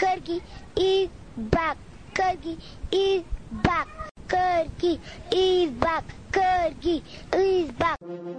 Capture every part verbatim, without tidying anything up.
Kirky is back. Kirky is back. Kirky is back. Kirky is back.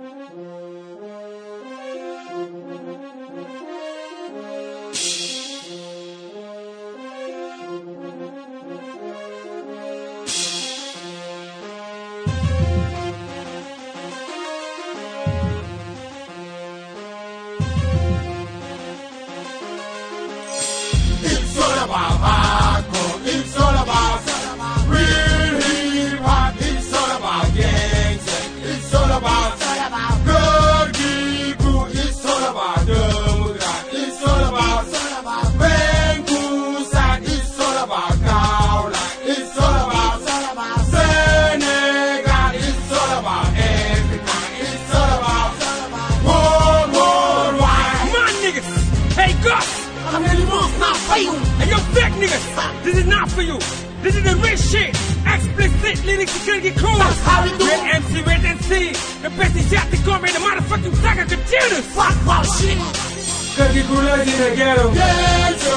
It's all about hardcore. It's all about real hip hop. It's all about gangsta. It's all about Kirky crew. It's all about Democrat. It's all about Benkusa. It's all about Kaolack. It's all about Senegal. It's all about Africa. It's all about world, worldwide. Come on, niggas. Hey, Gus. I'm really most not for you. Hey, yo, fake niggas. This is not for you. This is the real shit. Explicit lyrics to Kirky crew. That's how we do Red it. M C, Red M C. The best is yet to come in the motherfucking saga computers. Fuck about shit. Kirky crew lives in the ghetto. Gangsta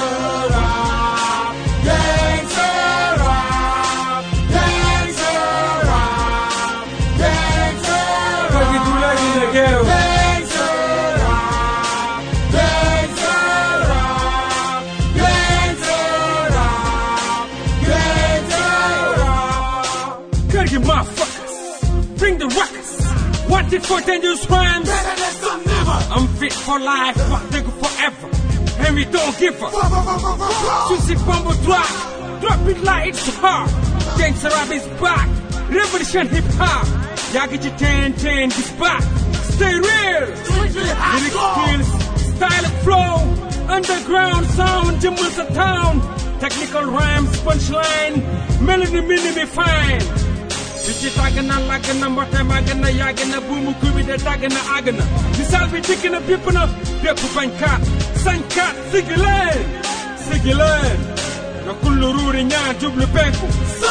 rap, gangsta rap, gangsta rap, gangsta Kirky crew lives in the ghetto. gangsta rap, gangsta rap, gangsta rap, gangsta rap. Kirky motherfuckers. Bring the ruckus. Wanted for dangerous crimes. Better than some never. I'm fit for life, fuck nigga forever. And we don't give up. Suicide bomb drop. Drop it like it's hard. Gangsta rap is back. Revolution hip hop. Y'all get your ten ten is back. Stay real. Strictly Lyric hardcore. skills, style of flow. Underground sound, jumbles a town. Technical rhymes, punchline. Melody minimi fine. Bici tagana lagana mbota magana yagana bumu kubide tagana agana. Misal bi dikina bipana depp bankat sankat sigilen sigilen na kullu ruri ñaan jublu penku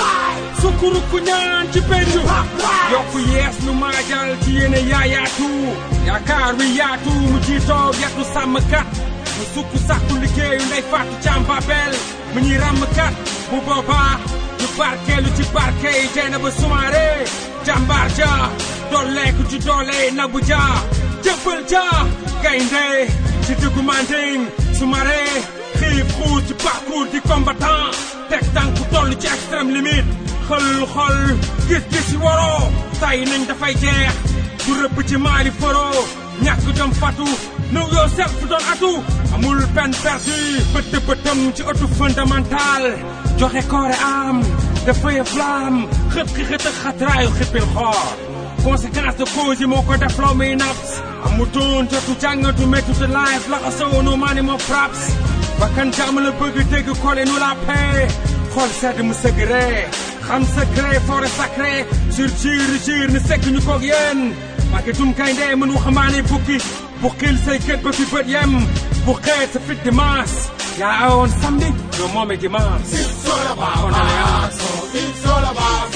sukuru ku ñaan ci pendu yokku yees nu maajal ci yene yaayaatu yaakaar wi yaatu mu jiitoo yatu sàmmkat mu sukku sàkku liggéeyu ndey faatu caam babel mu ñuy ràmmkat bu boobaa ñu barkeelu ci barke yi teena ba sumaare jàmbaar ja dooleeku ci doole nabu ja jëppal ja gaynde ci duggu manding sumaare xiif xuut ci parcours di combattant teg tànku toll ci extrême limite xol xol gis-gis yi waroo tay nañ dafay jeex du rëbb ci maali foro ñàkk jom fatu know yourself doon atu amul peine perdue bët bëtam ci ëttu fondamental joxe koore am dafay flamme xët xi xët ak xatraayu xippil xoor conséquence de cause yi moo ko def loo muy naps amutoon jotu jàngatu méttude life la ko sowono maani moo fraps bakkan jàmm la bëgg dégg kole nu la paix xool sedd mu secret xam secret forêt sacré sur jir jir ni sekk ñu koog yéen màggetum gaynde mën waxamaane bukki bukkil say kët ba fi bët yem bu xeet sa fit dimanche yaa awoon samedi ñoo moome dimanche It's all about hardcore. It's all about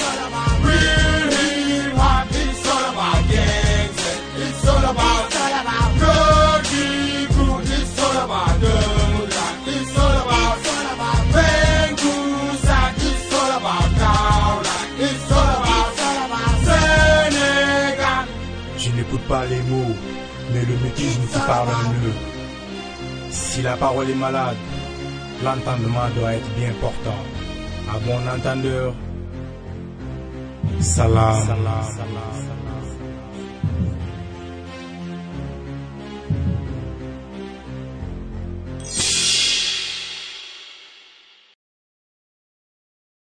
real hip hop. It's all about gangsta. It's all about Kirky crew. It's all about Democrat. It's all about Benkusa. It's all about Kaolack. It's all about Senegal. Je n'écoute pas les mots, mais le mutisme qui parle mieux. Si la parole est malade, l'entendement doit être bien portant. À bon entendeur, salam. salam.